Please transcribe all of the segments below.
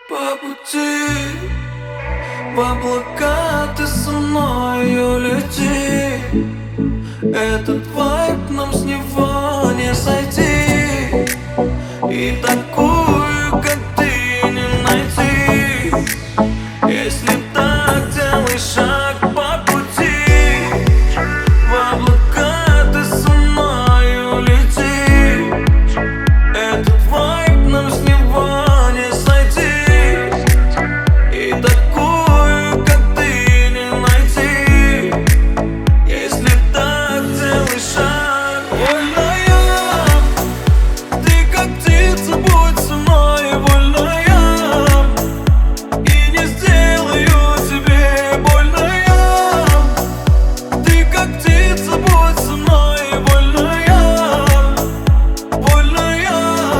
По пути в облака ты со мною лети. Этот вайб нам с него не сойти. И такую, как ты, не найти. Если так, делай шаг по пути. В облака ты со мною лети. Этот вайб нам с него не сойти. И такую, как ты, не найти. Если так, делай шаг. Вольная, ты как птица, будь со мной. Вольная, и не сделаю тебе больная. Ты как птица, будь со мной. Вольная, вольная.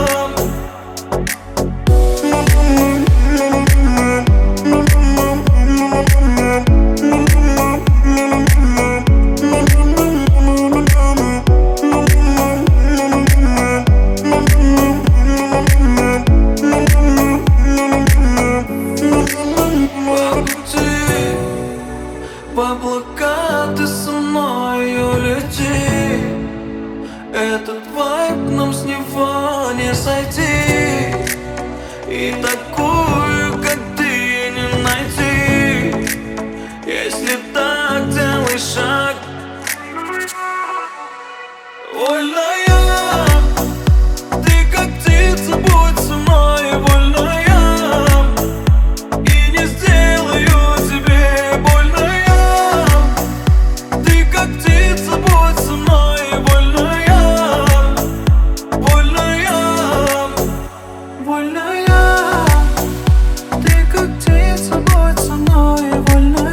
В облака ты со мною лети. Этот вайб нам с него не сойти. И такую, как ты, не найти. Если так, делай шаг. Вольная, ты как птица, будь со мной. Вольная, и не сделаю тебе больная. Ты как птица, будь со мной. Вольная, вольная, вольная. Ты как птица, будь со мной. Вольная.